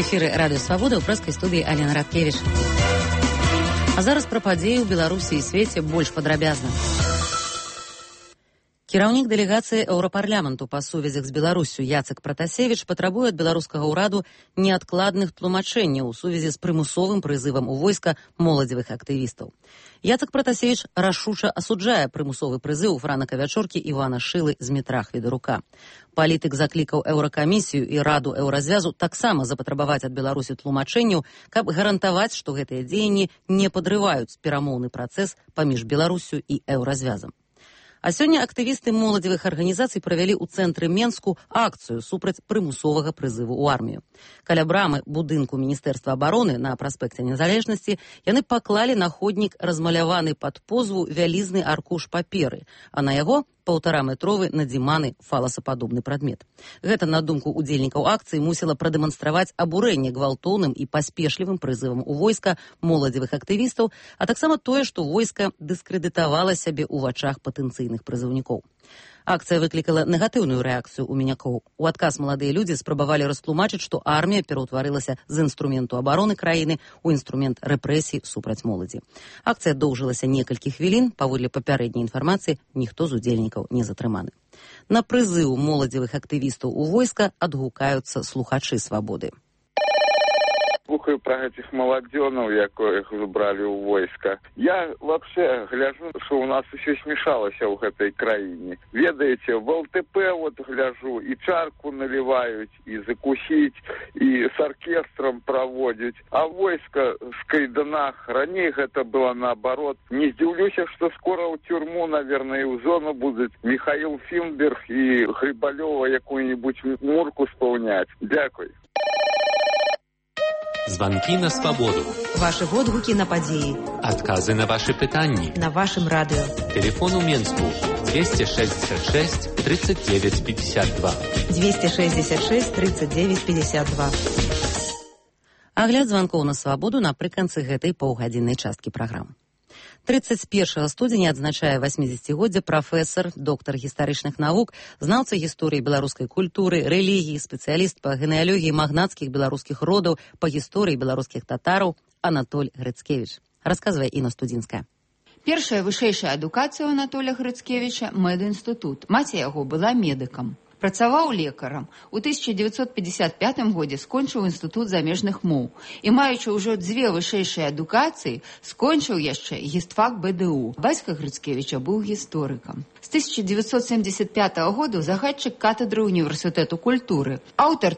эфіры радыё Свабода, ў прэскай студыі Алена Радкевіч. А зараз пра падзеі ў Беларусі і свеце больш падрабязна. Кіраўнік дэлегацыі Еўрапарламенту па сувязях з Беларуссю Яцек Пратасевіч патрабуе ад беларускага ўраду неадкладных тлумачэнняў у сувязі з прымусовым прызывам у войска моладзевых актывістаў. Яцек Пратасевіч рашуча асуджае прымусовы прызыў франака вячоркі Івана Шылы з метра Хведарука. Палітык заклікаў Еўракамісію і Раду Еўразвязу таксама запатрабаваць ад Беларусі тлумачэнняў, каб гарантаваць, што гэтыя дзеянні не падрываюць перамоўны працэс паміж Беларуссю і Еўразвязам. А сёння актывісты моладзевых арганізацый правялі ў цэнтры Менску акцыю супраць прымусовага прызыву ў армію. Каля брамы будынку Міністэрства абароны на праспекце Незалежнасці яны паклалі на ходнік размаляваны пад позву вялізны аркуш паперы, а на яго 1,5-метровы надзіманы фаласападобны прадмет. Гэта, на думку удзельнікаў акцыі, мусіла прадэманстраваць абурэнне гвалтоўным і паспешлівым прызывам у войска моладзевых актывістаў, а таксама тое, што войска дыскрэдытавала сябе ў вачах патэнцыйных прызыўнікоў. Акцыя выклікала негатыўную рэакцыю ў мінякоў. У адказ маладыя людзі спрабавалі растлумачыць, што армія пераўтварылася з інструменту абароны краіны ў інструмент рэпрэсій супраць моладзі. Акцыя доўжылася некалькі хвілін, паводле папярэдняй інфармацыі, ніхто з удзельнікаў не затрыманы. На прызыў моладзевых актывістаў у войска адгукаюцца слухачы Свабоды. Слухаю про этих молоденов, яких забрали у войска. Я вообще гляжу, что у нас еще смешалось в этой краине. Ведаете, в ЛТП вот гляжу, и чарку наливают, и закусить, и с оркестром проводить. А войска в кайданах, ранее это было наоборот. Не здивлюсь, что скоро в тюрьму, наверное, и в зону будут Михаил Финберг и Грибалева какую-нибудь мурку исполнять. Дякую. Званкі на свабоду. Ваши водгукі на падзеі. Адказы на ваши пытанні. На вашым радыё. Телефон у Менску 266 39 52. 266 39 52. Агляд званкоў на свабоду напрыканцы гэтай паўгадзіннай часткі праграмы. 31 студзеня адзначае 80-годдзе прафесар, доктар гістарычных навук, знаўца гісторыі беларускай культуры, рэлігіі, спецыяліст па генеалогіі магнацкіх беларускіх родаў, па гісторыі беларускіх татараў Анатоль Грыцкевіч. Расказвае Інна Студзінская. Першая вышэйшая адукацыя ў Анатоля Грыцкевіча – медінстытут. Маці яго была медыкам. Працаваў лекарам. У 1955 годзе скончыў інстытут замежных моў і, маючы ўжо 2 вышэйшыя адукацыі, скончыў яшчэ гістфак БДУ. Бацька Грыцкевіча быў гісторыкам. З 1975 года загадчык катедры універсітэту культуры, аўтар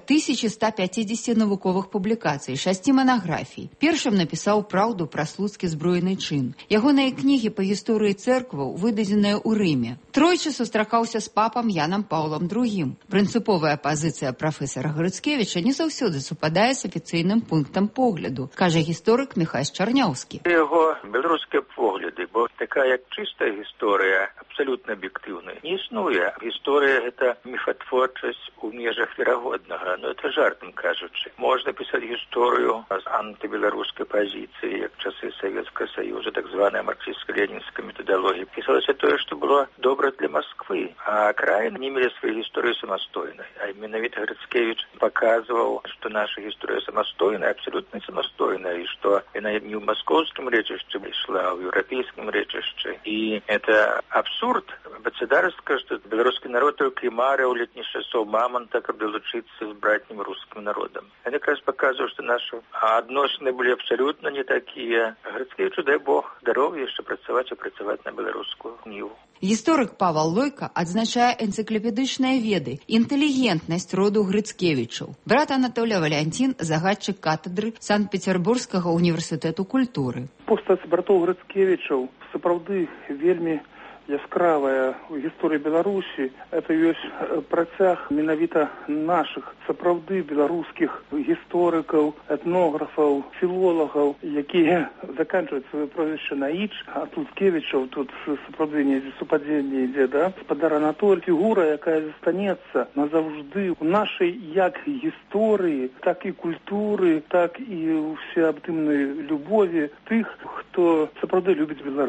1150 навуковых публікацый, 6 манаграфій. Першым напісаў праўду пра слуцкі збройны чын. Ягоныя кнігі па гісторыі цэркваў выдадзеныя ў Рыме. Тройчы сустракаўся з папам Янам Паўлам II. Прынцыповая пазіцыя прафесара Грыцкевіча не заўсёды супадае з афіцыйным пунктам погляду, кажа гісторык Міхась Чарняўскі. Яго беларускія погляды, бо такая чыстая гісторыя, абсалютна аб'ектыўная, не існуе. Гісторыя – гэта міфатворчасць у межах верагоднага, но это жартам кажучы. Можна пісаць гісторыю з антыбеларускай пазіцыі, як часы Савецкага Саюза, так званая марксістска-ленінская методалогія. Пісалася тое, што было добра для Москвы, а краіны не мелі свае гісторыі самастойнай. А менавіта Грыцкевіч паказваў, што наша гісторыя самастойная, абсалютна самастойная, і што яна не ў маскоўскім рэчышчы ішла, а ў еўрапейскім рэчышчы. І это абсурд. Бацадарска, што беларускі народ толькі марыў летніх часоў мамонта, каб далучыцца з братнім рускім народам. Ён якраз паказваў, што нашы адносіны былі абсалютна не такія. Грыцкевічу, дай Бог, здароўя яшчэ працаваць і працаваць на беларускую ніву. Гісторык Павал Лойка адзначае энцыклапедычныя веды, інтэлігентнасць роду Грыцкевічаў. Брат Анатоля Валянцін – загадчык катедры Санкт-Петербургскага універсітэту культуры. Постаць братоў Грыцкевічаў сапраўды вельмі яскравая ў гісторыі Беларусі. Это ёсць працяг менавіта нашых сапраўды беларускіх гісторыкаў, этнографаў, філолагаў, якія заканчваюць сваё прозвішча на «іч», а тут Кевічаў, тут сапраўды недзе супадзенне ідзе, да? Спадар Анатоль, фігура, якая застанецца назаўжды ў нашай як гісторыі, так і культуры, так і ўсеабдымнай любові тых, хто сапраўды любіць Беларусь.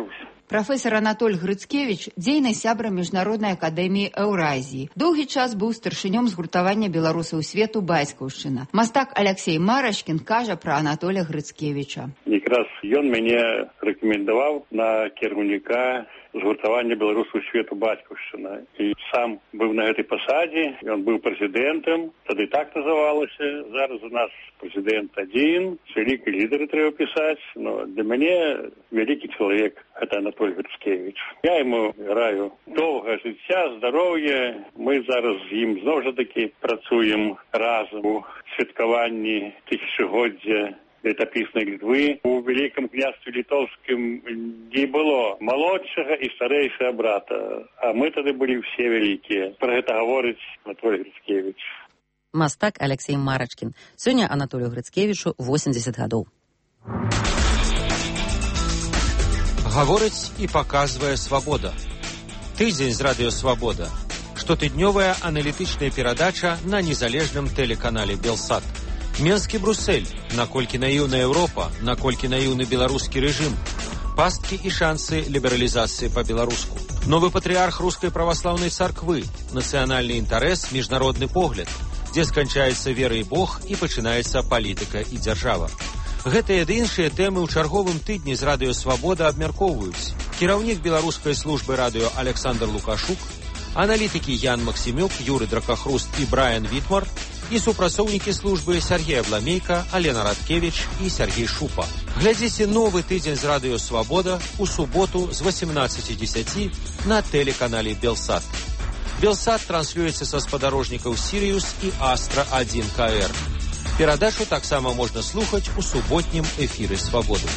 Прафесор Анатоль Грыцкевіч дзейны сябра міжнароднай акадэміі Еўразіі. Доўгі час быў старшынём згуртавання беларусаў свету бацькаўшчына. Мастак Алексей Марачкін кажа пра Анатоля Грыцкевіча. Якраз ён мяне рэкамендаваў на кіраўніка згуртавання беларусаў свету бацькаўшчына. І сам быў на гэтай пасадзе, ён быў прэзідэнтам, тады так называлася. Зараз у нас прэзідэнт адзін, вялікі лідары трэба пісаць, но для мяне вялікі чалавек гэта Анатоль Грыцкевіч. Я яму раю доўга жыцця, здароўя. Мы зараз з ім зноў жа такі працуем разам у святкаванні тысячагоддзя летапіснай Літвы. У Вялікім княстве літоўскім не было малодшага і старэйшага брата, а мы тады былі ўсе вялікія. Пра гэта гаворыць Анатоль Грыцкевіч. Мастак Алексей Марачкін. Сёння Анатолію Грыцкевічу 80 гадоў. Гаворыць і паказвае «Свабода». Тыдзень з радыё «Свабода». Штотыднёвая аналітычная перадача на незалежным тэлеканале «Белсат». Менскі Бруссель. Наколькі наіўная Еўропа, наколькі наіўны беларускі рэжым. Пасткі і шансы лібералізацыі па-беларуску. Новы патрыарх рускай праваслаўнай царквы. Нацыянальны інтарэс, міжнародны погляд. Дзе сканчаецца вера і Бог і пачынаецца палітыка і дзяржава. Гэтыя ды іншыя тэмы ў чарговым тыдні з радыё «Свабода» абмяркоўваюць кіраўнік беларускай службы радыё Александр Лукашук, аналітыкі Ян Максімюк, Юры Дракахруст і Брайан Вітмар і супрацоўнікі службы Сергей Абламейка, Алена Радкевіч і Сергей Шупа. Глядзіце новы тыдзень з радыё «Свабода» у суботу з 18:10 на тэлеканале «Белсат». «Белсат» транслюецца са спадарожнікаў «Сіриус» і «Астра-1 КР». Перадачу таксама можна слухаць у суботнім эфіры «Свабоды».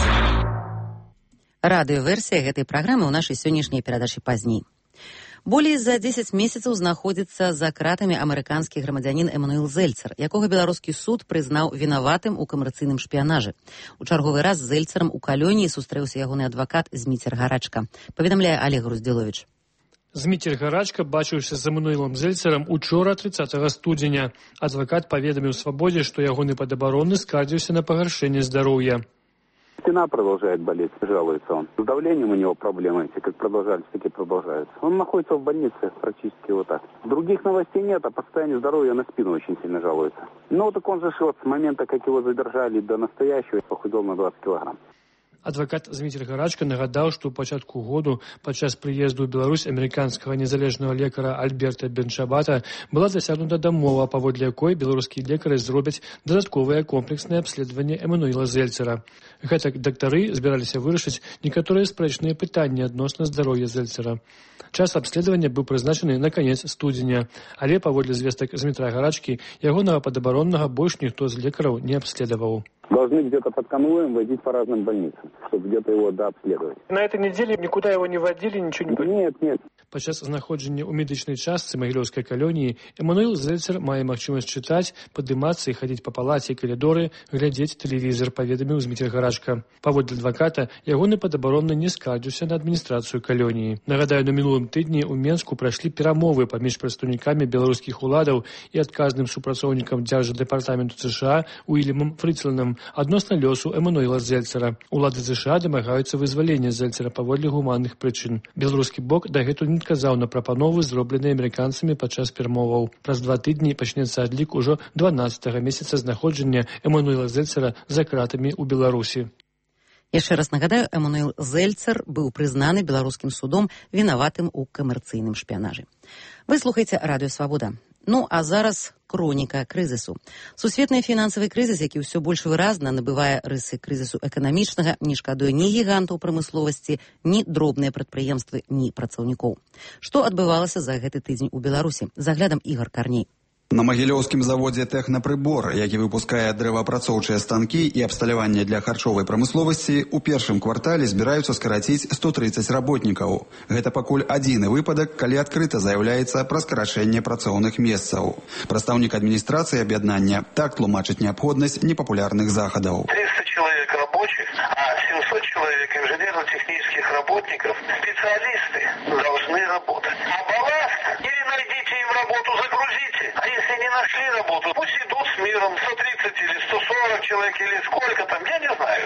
Радыёверсія гэтай праграмы ў нашай сённяшняй перадачы пазней. Болей за 10 месяцаў знаходзіцца за кратамі амерыканскі грамадзянін Эмануэл Зельцер, якога беларускі суд прызнаў вінаватым у камерцыйным шпіянажы. У чарговы раз з Зельцерам у калоніі сустрэўся ягоны адвакат Зміцер Гарачка. Паведамляе Олег Груздзіловіч. Зміцер Гарачка бачыўся з Эмануэлам Зельцерам учора 30 студзеня. Адвакат паведаміў «Свабодзе», што ягоны падабаронны скардзіўся на пагаршэнне здароўя. Спина продолжает болеть, жалуется он. С давлением у него проблемы, эти как продолжались, так и продолжаются. Он находится в больнице практически вот так. Других новостей нет, а по состоянию здоровья на спину очень сильно жалуется. Ну, так он же вот с момента, как его задержали до настоящего, похудел на 20 килограмм. Адвакат Зміцер Гарачка нагадаў, што ў пачатку году падчас прыезду ў Беларусь амерыканскага незалежнага лекара Альберта Бенчабата была дасягнута дамова, паводле якой беларускія лекары зробяць дадатковае комплекснае абследаванне Эмануэла Зельцера. Гэтак дактары збіраліся вырашыць некаторыя спрэчныя пытанні адносна здароўя Зельцера. Час абследавання быў прызначаны на канец студзеня, але паводле звестак Змітра Гарачкі ягонага падабароннага больш ніхто з лекараў не абследаваў. Должны где-то под конвоем возить по разным больницам, чтобы где-то его дообследовать. На этой неделе никуда его не водили, ничего не было? Нет. Падчас знаходжання ў медычнай частцы магілёўскай калоніі Эмануэл Зельцер мае магчымасць чытаць, падымацца і хадзіць па палаце і калідоры, глядзець тэлевізор, паведаміў Зміцер Гарачка. Паводле адваката, ягоны падабаронны не скардзіўся на адміністрацыю калоніі. Нагадаю, на мінулым тыдні ў Менску прайшлі перамовы паміж прадстаўнікамі беларускіх уладаў і адказным супрацоўнікам дзярждэпартаменту США Уільямам Фрыцланам адносна лёсу Эмануэла Зельцера. Улады США дамагаюцца вызвалення Зельцера паводле гуманных прычын. Беларускі бок дагэтуль не адказаў на прапановы, зробленыя амерыканцамі падчас перамоваў. Праз 2 тыдні пачнецца адлік ужо 12-го месяца знаходжання Эмануэла Зельцера за кратамі ў Беларусі. Яшчэ раз нагадаю, Эмануэл Зельцер быў прызнаны беларускім судом вінаватым у камерцыйным шпіянажы. Вы слухаеце радыё «Свабода». Ну, а зараз хроніка крызісу. Сусветны фінансавы крызіс, які ўсё больш выразна набывае рысы крызісу эканамічнага, не шкадуе ні гігантаў прамысловасці, ні дробныя прадпрыемствы, ні працаўнікоў. Што адбывалася за гэты тыдзень у Беларусі? За аглядам Ігор Карней. На магілёўскім заводзе «Тэхнапрыбор», які выпускае дрэваапрацоўчыя станкі і абсталяванне для харчовай прамысловасці, у першым квартале збіраюцца скараціць 130 работнікаў. Гэта пакуль адзіны выпадак, калі адкрыта заяўляецца пра скарачэнне працоўных месцаў. Прадстаўнік адміністрацыі аб'яднання так тлумачыць неабходнасць непапулярных захадаў. 300 человек рабочих, а 700 человек инженерно-технических работников, специалисты должны работать. А балласт или найдите им работу, загрузите. А если не нашли работу, пусть идут с миром 130 или 140 человек или сколько там, я не знаю.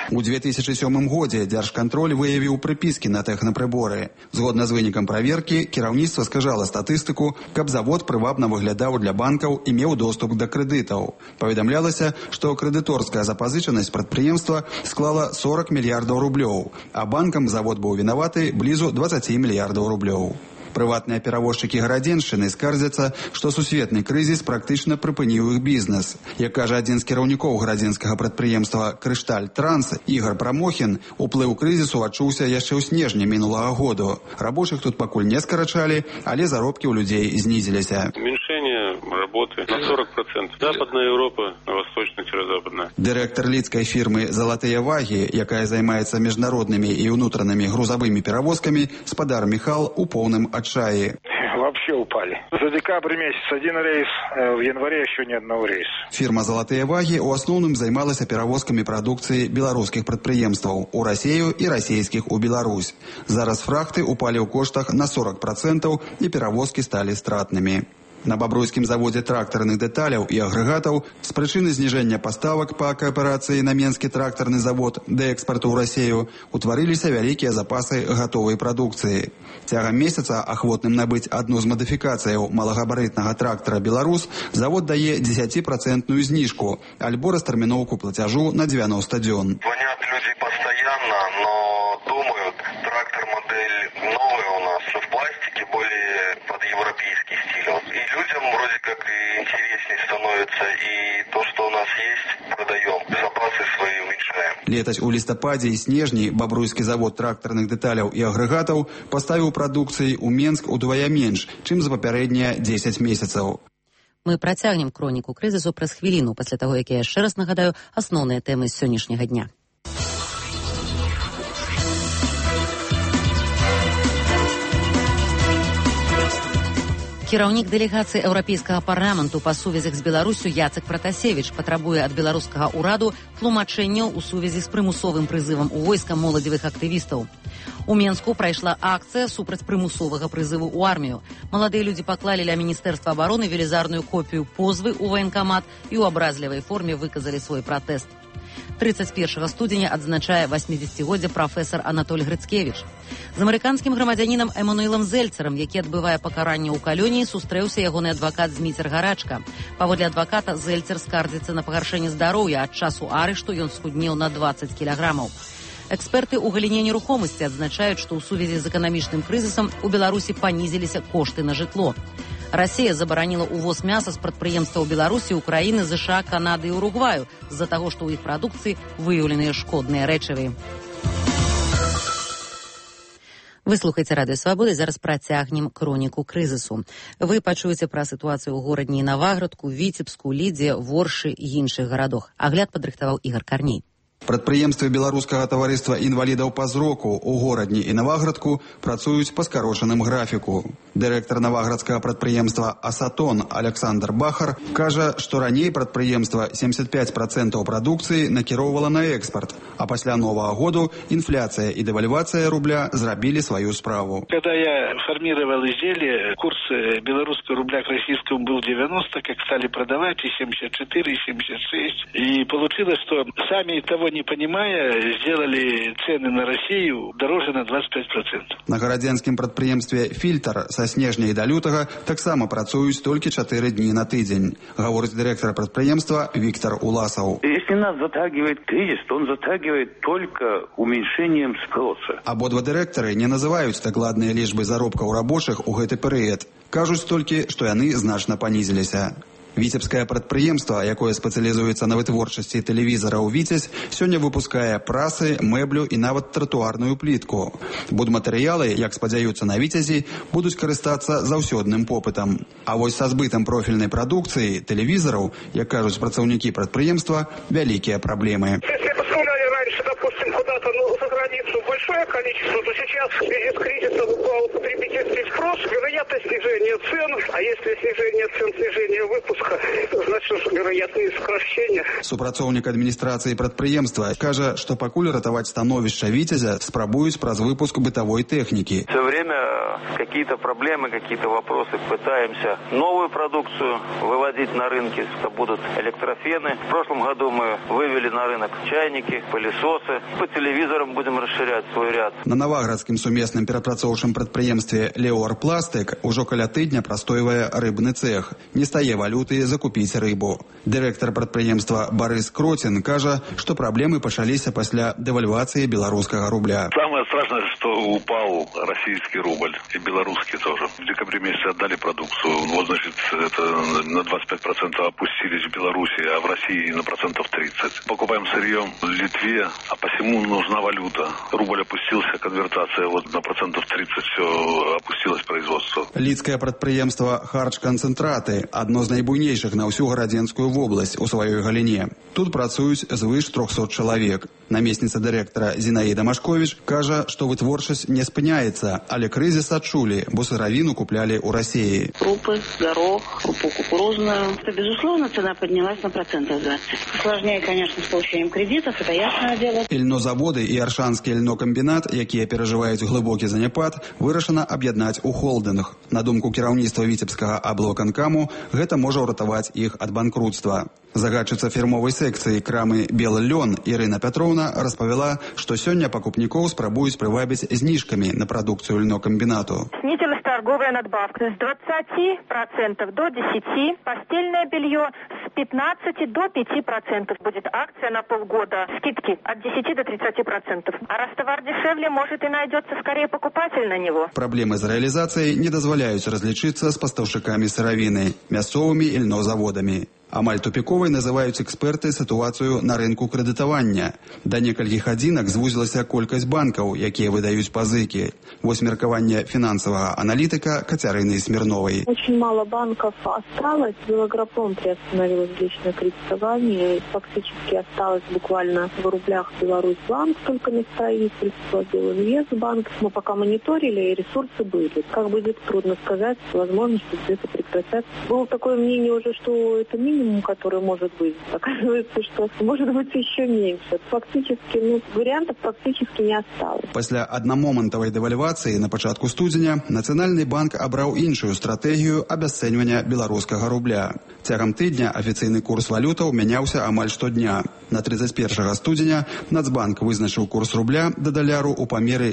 У 2007 годзе Дзяржкантроль выявіў прыпіскі на тэхнапрыборы. Згодна з вынікам праверкі, кіраўніцтва скажала статыстыку, каб завод прывабна выглядаў для банкаў і меў доступ да крэдытаў. Паведамлялася, што крэдыторская запазычанасць прадпрыемства склала 40 мільярдаў рублёў, а банкам завод быў вінаваты блізу 20 мільярдаў рублёў. Прыватныя перавозчыкі гарадзеншчыны скардзяцца, што сусветны крызіс практычна прыпыніў іх бізнес. Як кажа адзін з кіраўнікоў гарадзенскага прадпрыемства «Крышталь Транс» Ігор Прамохін, уплыў крызісу адчуўся яшчэ ў снежні мінулага году. Рабочых тут пакуль не скарачалі, але заробкі ў людзей знізіліся. Уменьшение работы на 40%. Западная Европа, восточно-северо-западная. Дырэктар лідскай фірмы «Залатыя вагі», якая займаецца міжнароднымі і ўнутранымі грузавымі перавозкамі, спадар Міхал у поўным отчаянии. Вообще упали. За декабрь месяц один рейс, в январе еще ни одного рейса. Фирма «Золотые ваги» у основном займалася перевозками продукции белорусских предприемстваў у Россию и российских у Беларусь. Зараз фрахты упали у коштах на 40% и перевозки стали стратными. На бабруйскім заводзе трактарных дэталяў і агрэгатаў з прычыны зніжэння паставак па кааперацыі на Менскі трактарны завод да экспарту ў Расію утварыліся вялікія запасы гатовай прадукцыі. Цягам месяца ахвотным набыць адну з мадыфікацыяў малагабарытнага трактара «Беларус» завод дае 10% зніжку альбо растэрміноўку плацяжу на 90 дзён. Звонят люди постоянно, но думают, трактор модель новая у нас, в пластике, более под европейский стиль. И людям вроде как и интереснее становится, и то, что у нас есть, продаем. Запасы свои уменьшаем. Летась у лістападзе і снежні бабруйскі завод трактарных дэталяў і агрэгатаў паставіў прадукцыі ў Менск удвая менш, чым за папярэднія 10 месяцаў. Мы працягнем хроніку крызісу праз хвіліну, пасля таго, як я яшчэ раз нагадаю асноўныя тэмы сённяшняга дня. Кіраўнік дэлегацыі Еўрапейскага парламенту па сувязях з Беларусю Яцек Пратасевіч патрабуе ад беларускага ўраду тлумачэнняў у сувязі з прымусовым прызывам у войска моладзевых актывістаў. У Менску прайшла акцыя супраць прымусовага прызыву ў армію. Маладыя людзі паклалі ля Міністэрства абароны велізарную копію позвы ў ваенкамат і ў абразлівай форме выказалі свой пратэст. 31 студзеня адзначае 80-годдзе прафесар Анатоль Грыцкевіч. З амерыканскім грамадзянінам Эмануэлам Зельцерам, які адбывае пакаранне ў калоніі, сустрэўся ягоны адвакат Зміцер Гарачка. Паводле адваката, Зельцер скардзіцца на пагаршэнне здароўя. Ад часу арышту ён схуднеў на 20 кілаграмаў. Эксперты ў галіне нерухомасці адзначаюць, што ў сувязі з эканамічным крызісам у Беларусі панізіліся кошты на жытло. Расія забараніла увоз мяса з прадпрыемстваў Беларусі, Украіны, ЗША, Канады і Уругваю з-за таго, што ў іх прадукцыі выяўленыя шкодныя рэчывы. Вы слухаеце Радыё Свабода, і зараз працягнем хроніку крызісу. Вы пачуеце пра сітуацыю ў горадні Наваградку, Віцебску, Лідзе, Воршы і іншых гарадах. Агляд падрыхтаваў Ігар Карней. Прадпрыемствы беларускага таварыства інвалідаў па зроку ў горадні і Наваградку працуюць па скарочаным графіку. Дырэктар наваградскага прадпрыемства «Асатон» Александр Бахар кажа, што раней прадпрыемства 75% прадукцыі накіроўвала на экспарт, а пасля Новага году инфляция и девальвация рубля зрабілі свою справу. Когда я формировал изделие, курс белорусского рубля к российскому был 90, как стали продавать и 74, и 76. И получилось, что сами того не понимая, сделали цены на Россию дороже на 25%. На гарадзенскім прадпрыемстве «Фильтр» са снежня і да лютага таксама працуюць толькі 4 дні на тыдзень, гаворыць дырэктар прадпрыемства Виктор Уласаў. Если нас затягивает кризис, то он затягивает только уменьшением спроса. Абодва дырэктары не называюць дакладныя лічбы заробкаў рабочых у гэты перыяд. Кажуць толькі, што яны значна панізіліся. Віцебскае прадпрыемства, якое спецыялізуецца на вытворчасці тэлевізараў «Віцязь», сёння выпускае прасы, мэблю і нават тратуарную плітку. Будматэрыялы, як спадзяюцца на «Віцязі», будуць карыстацца заўсёдным попытам. А вось са збытам профільнай прадукцыі, тэлевізараў, як кажуць працаўнікі прадпрыемства, вялікія праблемы. Допустим, куда-то за границу большое количество, то сейчас в связи с кризисом упал потребительский спрос, вероятность снижения цен, а если снижение цен, снижение выпуска, значит вероятные сокращения. Супрацоўнік адміністрацыі прадпрыемства кажа, што пакуль ратаваць становішча «Віцязя» спрабуюць праз выпуск бытавой тэхнікі. Все время пока. Какие-то проблемы, какие-то вопросы. Пытаемся новую продукцию выводить на рынки. Это будут электрофены. В прошлом году мы вывели на рынок чайники, пылесосы. По телевизорам будем расширять свой ряд. На Наваградскім сумесным перапрацоўчым прадпрыемстве «Леорпластык» ужо каля тыдня прастойвае рыбны цех. Не стае валюты закупіць рыбу. Дырэктар прадпрыемства Барыс Кроцін кажа, што праблемы пачаліся пасля дэвальвацыі беларускага рубля. Самое страшное, что упал российский рубль и белорусский тоже. В декабре месяце отдали продукцию. Вот, значит, это на 25% опустились в Беларуси, а в России на 30%. Покупаем сырье в Литве, а посему нужна валюта. Рубль опустился, конвертация вот на 30% все опустилось производство. Лідскае прадпрыемства «Харч-канцэнтраты» адно з найбуйнейшых на ўсю гарадзенскую вобласць у сваёй галіне. Тут працуюць звыш 300 чалавек. Намесніца дырэктара Зінаіда Машковіч кажа, што вытворчасць не спыняецца, але крызіс адчулі, бо сыравіну куплялі ў Расіі. Крупы, горох, крупу кукурузную. Безусловно, цена поднялась на 20%. Сложнее, конечно, с получением кредитов, это ясное дело. Ільнозаводы і Аршанскі ільнокамбінат, якія перажываюць глыбокі заняпад, вырашана аб'яднаць у холдынг. На думку кіраўніцтва віцебскага аблвыканкаму, гэта можа ўратаваць іх ад банкрутства. Загадчыца фірмовай секцыі крамы «Белы лён» Ірына Пятроўна распавяла, што сёння пакупнікоў спрабуюць прывабіць зніжкамі на прадукцыю льнокамбінату. Снизилась торговая надбавка с 20% до 10%, постельное белье с 15% до 5%. Будет акция на полгода, скидки от 10 до 30%. А раз товар дешевле, может и найдется скорее покупатель на него. Праблемы з рэалізацыяй не дазваляюць разлічыцца з пастаўшчыкамі сыравіны, мясцовымі ільнозаводамі. Амаль тупіковай называюць эксперты сітуацыю на рынку крэдытавання. Да некалькіх адзінак звузілася колькасць банкаў, якія выдаюць пазыкі. Вось меркаванне фінансавага аналітыка Кацярыны Смирновой. Очень мало банков осталось. Белагропом приостановилось личное кредитование. Фактически осталось буквально в рублях Беларусьбанк, только Минстроительство, Белинвестбанк. Мы пока мониторили, и ресурсы были. Как будет, трудно сказать, возможно, что где-то прекратят. Было такое мнение уже, что это минимум, который может быть. Оказывается, что может быть еще меньше. Фактически, вариантов практически не осталось. Пасля аднамомантавай дэвальвацыі на пачатку студзеня Нацыянальны банк абраў іншую стратэгію абясцэньвання беларускага рубля. Цягам тыдня афіцыйны курс валютаў мяняўся амаль штодня. На 31 студзеня Нацбанк вызначыў курс рубля да даляру ў памеры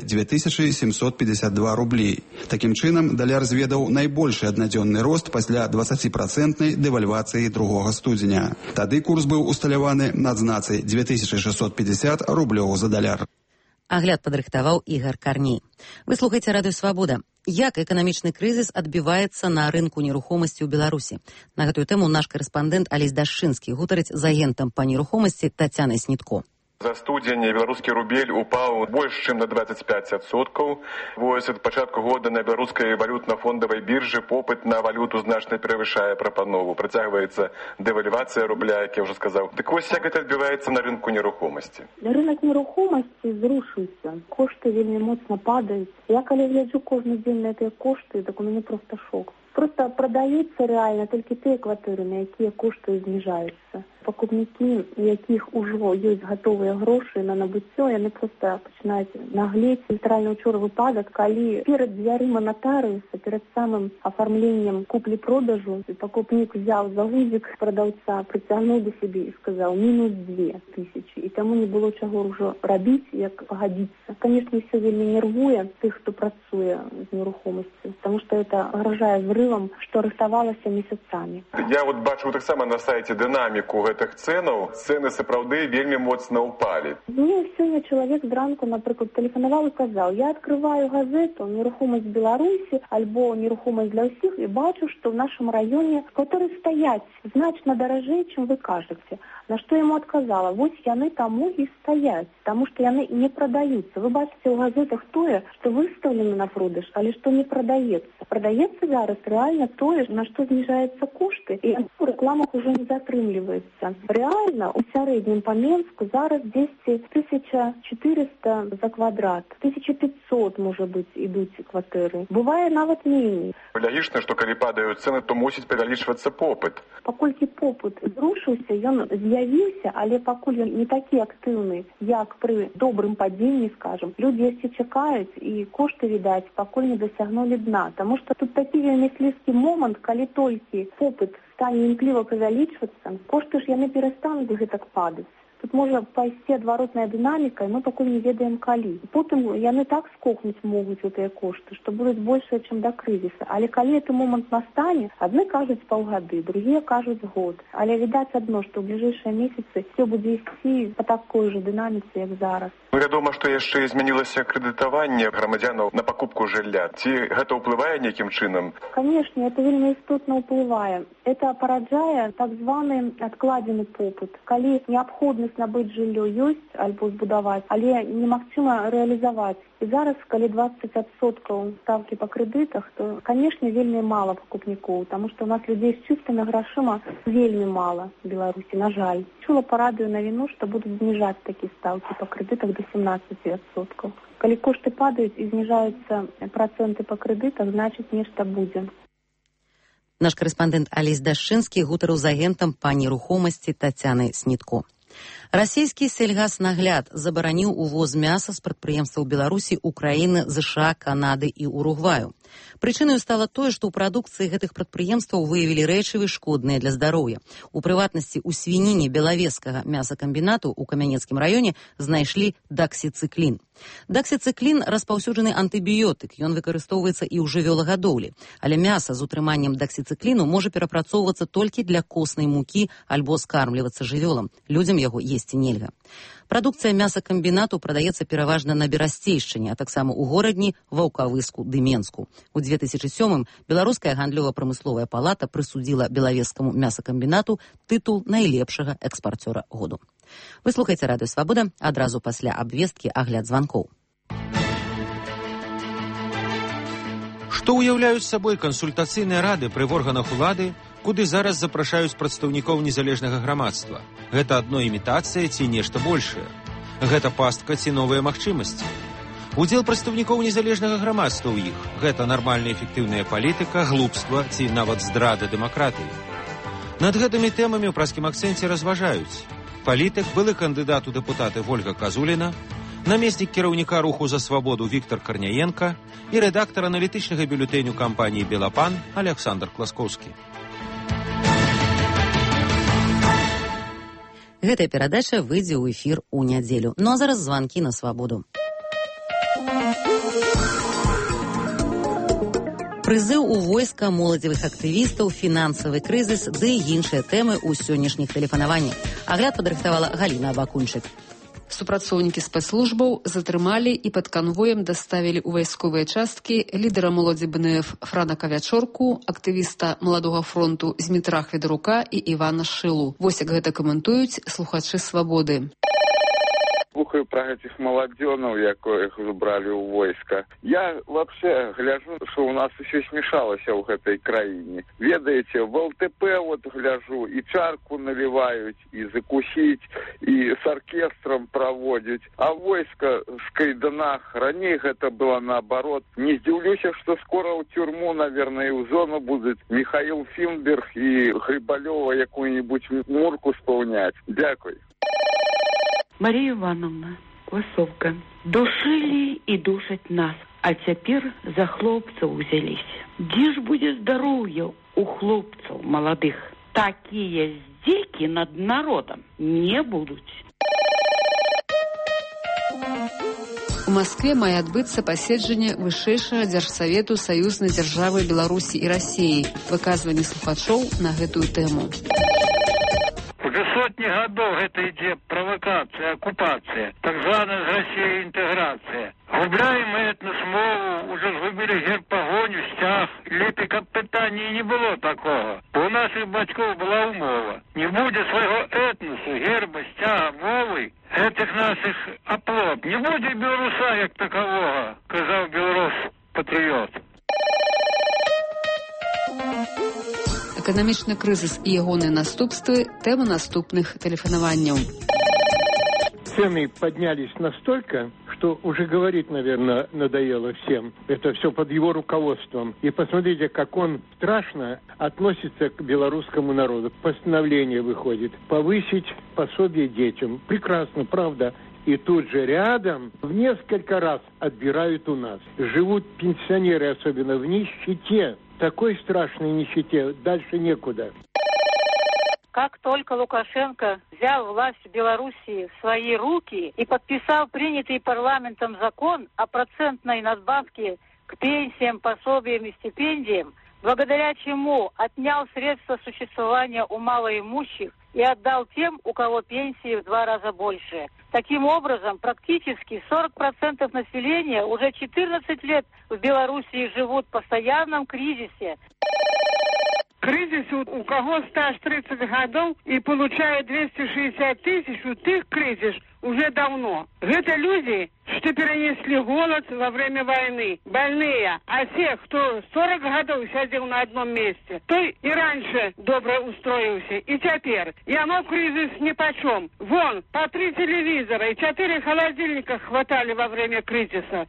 2752 рублі. Такім чынам, даляр зведаў найбольшы аднадзённы рост пасля 20% дэвальвацыі 2 студзеня. Тады курс быў усталяваны на адзнацы 2650 рублёў за даляр. Агляд падрыхтаваў Ігар Карней. Вы слухаеце радыё «Свабода». Як эканамічны крызіс адбіваецца на рынку нерухомасці ў Беларусі? На гэтую тэму наш корэспандэнт Алесь Дашчынскі гутарыць з агентам па нерухомасці Тацянай Снітко. За студзень беларускі рубель упаў больш чым на 25%. Вось ад пачатку года на беларускай валютна-фондавай біржы попыт на валюту значна перавышае прапанову. Працягваецца дэвальвацыя рубля, як я ўжо сказаў. Дык вось як гэта адбіваецца на рынку нерухомасці? Рынок нерухомасці зрушыўся. Кошты вельмі моцна падаюць. Я калі гляджу кожны дзень на гэтыя кошты, так у мяне проста шок. Просто продаюцца рэальна толькі тыя кватэры, на якія кошты зніжаюцца. Пакупнікі, у якіх ужо ёсць гатовыя грошы на набыццё, яны проста пачынаюць наглець. Літаральна ўчора выпадак, калі перад дзвярыма натарыуса, перад самым афармленнем куплі-продажу, пакупнік взяў за гузік прадаўца, прыцягнуў да сябе і сказаў мінус 2000. І таму не было чаго ўжо рабіць, як пагадзіцца. Канешне, ўсё вельмі нервуе тых, хто працуе з нерухомасцю, таму што гэта агражае зрывам, што рыхтавалася месяцамі. Я вот бачу таксама на сайце дынаміку гэтых цэнаў. Цэны сапраўды вельмі моцна ўпалі. Мне сёння чалавек зранку, напрыклад, тэлефанаваў і казаў: я адкрываю газету «Нерухомасць Беларусі» альбо «Нерухомасць для ўсіх» і бачу, што в нашем раёне кватэры стаяць значна даражэй, чым вы кажаце. На што яму адказала: вось яны таму і стаяць, таму што яны не прадаюцца. Вы бачыце ў газетах тое, што выстаўлена на продаж, але што не прадаецца. Прадаецца зараз рэальна тое, на што зніжаюцца кошты, і у рэкламах ужо не затрымліваецца. Реально у сярэднім па Менску зараз 10 400 за квадрат. 1500, можа быць, ідуць кватэры. Бывае нават меней. Лагічна, што калі падаюць цэны, то мусіць павялічвацца попыт. Паколькі попыт зрушыўся, ён з'явіўся з'явіўся, але пакуль ён не такі актыўны, як пры добрым падзенні, скажем. Людзі яшчэ чакаюць, і кошты, відаць, пакуль не дасягнулі дна. Таму што тут такі вельмі слізкі момант, калі толькі попыт стане імкліва павялічвацца, кошты ж яны перастануць гэтак падаць. Тут можа пайсці адваротная дынаміка, і мы пакуль не ведаем калі. Потым яны так скокнуць могуць гэтыя кошты, што будуць большыя, чым да крызіса. Але калі гэты момант настане, адны кажуць паўгады, другія кажуць год. Але відаць адно, што ў бліжэйшыя месяцы все будзе ісці па такой жа дынаміцы, як зараз. Вядома, што яшчэ змянілася крэдытаванне грамадзянаў на пакупку жылля. Ці гэта ўплывае нейкім чынам? Канешне, это вельмі істотна ўплывае. Это параджае так званы адкладзены попыт. Калі неабходнасць набыць жыллё ёсць альбо збудаваць, але немагчыма рэалізаваць. І зараз, калі 20% ставкі па крэдытах, то, канешне, вельмі мала пакупнікоў, таму што ў нас людзей з чыстымі грашыма вельмі мала в Беларусі, на жаль. Чула па радыё навіну, што будуць зніжаць такія стаўкі па крэдытах до 17%. Калі кошты падаюць і зніжаюцца працэнты па крэдытах, значыць, нешта будзе. Наш корэспандэнт Алесь Дашчынскі гутарыў з агентам па нерухомасці Тацянай Снітко. Расійскі сельгаснагляд забараніў увоз мяса з прадпрыемстваў Беларусі, Украіны, ЗША, Канады і Уругваю. Прычынаю стала тое, што ў прадукцыі гэтых прадпрыемстваў выявілі рэчывы шкодныя для здароўя. У прыватнасці, у свініне белавежскага мясакамбінату ў Камянецкім раёне знайшлі даксіцыклін. Даксіцыклін – распаўсюджаны антыбіётык, ён выкарыстоўваецца і ў жывёлагадоўлі. Але мяса з утрыманнем даксіцыкліну можа перапрацоўвацца толькі для коснай мукі альбо скармлівацца жывёлам. Людзям яго есці нельга. Прадукцыя мясакамбінату прадаецца пераважна на Берасцейшчыне, а таксама ў горадні, Ваўкавыску ды Менску. У 2007-м Беларуская гандлёва-прамысловая палата прысудзіла белавежскаму мясакамбінату тытул найлепшага экспарцёра году. Вы слухаеце Радыё Свабода, адразу пасля абвесткі агляд званкоў. Што ўяўляюць сабой кансультацыйныя рады пры органах улады, куды зараз запрашаюць прадстаўнікоў незалежнага грамадства? Гэта адно імітацыя ці нешта большае? Гэта пастка ці новыя магчымасці? Удзел прадстаўнікоў незалежнага грамадства ў іх – гэта нармальная эфектыўная палітыка, глупства ці нават здрада дэмакратыі. Над гэтымі тэмамі ў праскім акцэнце разважаюць палітык, былы кандыдат у дэпутаты Вольга Казуліна, намеснік кіраўніка руху за свабоду Віктор Карняенка і рэдактар аналітычнага бюлетэню кампаніі «Белапан» Александр Класкоўскі. Гэтая перадача выйдзе ў эфір у нядзелю. Ну а зараз званкі на свабоду. Прызыў у войска моладзевых актывістаў, фінансавы крызіс ды іншыя тэмы ў сённяшніх тэлефанаваннях. Агляд падрыхтавала Галіна Абакунчык. Супрацоўнікі спецслужбаў затрымалі і пад канвоем даставілі ў вайсковыя часткі лідара моладзі БНФ Франа Кавячорку, актывіста Маладога фронту Змітра Хведарука і Івана Шылу. Вось як гэта каментуюць слухачы Свабоды. Слухаю про гэтых маладзёнаў, якіх забралі ў войска. Я вообще гляжу, што у нас усё смешалася ў гэтай краіне. Ведаеце, в ЛТП вот гляжу, і чарку наливаюць, і закусіць, і з аркестрам праводзяць. А войска з кайданах, раней гэта было наоборот. Не здзіўлюся, што скоро ў тюрму, наверное, і ў зону будуць Михаил Фінберг і Грибалёва якую-нибудь мурку спаўняць. Дякуй. Мария Ивановна, Высовка, душили и душать нас, а теперь за хлопцев взялись. Где ж будет здоровье у хлопцев молодых? Такие здеки над народом не будут. У Москве мае адбыцца паседжанне вышэйшага дзяржсавету саюзнай дзяржавы Беларусі і Расіі. Выказванне слухачоў на гэтую тэму. Уже сотни годов это идет провокация, оккупация, так званая з Россией интеграция. Губляем этнос, мову, уже згубили герб, погоню, стяг. Лепі, как питання не було такого. У наших батьков була умова. Не буде свого етносу, герба, стяга, мови, этих наших оплот. Не буде білоруса як такового, казав білорус-патріот. Эканамічны крызіс і ягоныя наступствы – тэма наступных тэлефанаванняў. Цены поднялись настолько, что уже говорить, наверное, надоело всем. Это все под его руководством. И посмотрите, как он страшно относится к белорусскому народу. Постановление выходит повысить пособие детям. Прекрасно, правда. И тут же рядом в несколько раз отбирают у нас. Живут пенсионеры, особенно в нищете. Такой страшной нищете. Дальше некуда. Как только Лукашенко взял власть в Белоруссии в свои руки и подписал принятый парламентом закон о процентной надбавке к пенсиям, пособиям и стипендиям, благодаря чему отнял средства существования у малоимущих и отдал тем, у кого пенсии в 2 раза больше. Таким образом, практически 40% населения уже 14 лет в Белоруссии живут в постоянном кризисе. Кризис, у кого стаж 30 годов и получает 260 тысяч, у тых кризис уже давно. Это люди, что перенесли голод во время войны, больные. А те, кто 40 годов сидел на одном месте, то и раньше добро устроился, и теперь. И оно кризис нипочем. Вон, по 3 телевизора и 4 холодильника хватали во время кризиса.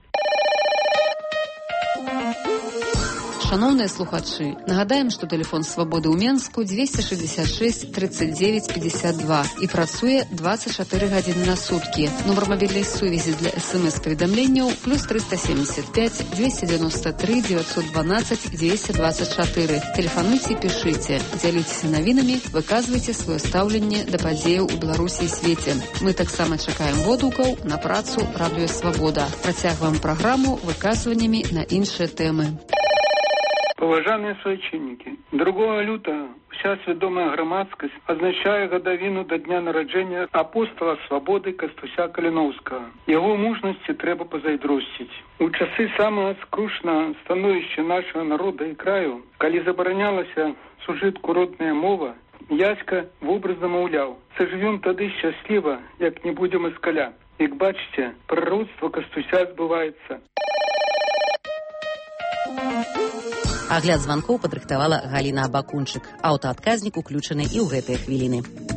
Шановныя слухачы, нагадаем, што тэлефон свабоды ў Менску 266 39 52 і працуе 24 гадзіны на суткі. Нумар мабільнай сувязі для СМС-паведамленняў +375 293 912 224. Тэлефануйце, пішыце, дзяліцеся навінамі, выказвайце сваё стаўленне да падзеяў у Беларусі і свеце. Мы таксама чакаем водгукаў на працу радыё Свабода. Працягваем праграму выказваннямі на іншыя тэмы. Уважаемые суайчыннікі, 2 лютага вся свядомая грамадскасць адзначае гадавіну да дня нараджэння апостала свабоды Кастуся Каліноўскага. Яго мужнасці трэба пазайздросціць. У часы самага скрушнага становішча нашага народа і краю, калі забаранялася сужытку родная мова, Яська вобразна маўляў: «Сажывём тады шчасліва, як не будзе маскаля». Як бачыце, прароцтва Кастуся збываецца. Агляд званкоў падрыхтавала Галіна Абакунчык. Аўтаадказнік уключаны і ў гэтыя хвіліны.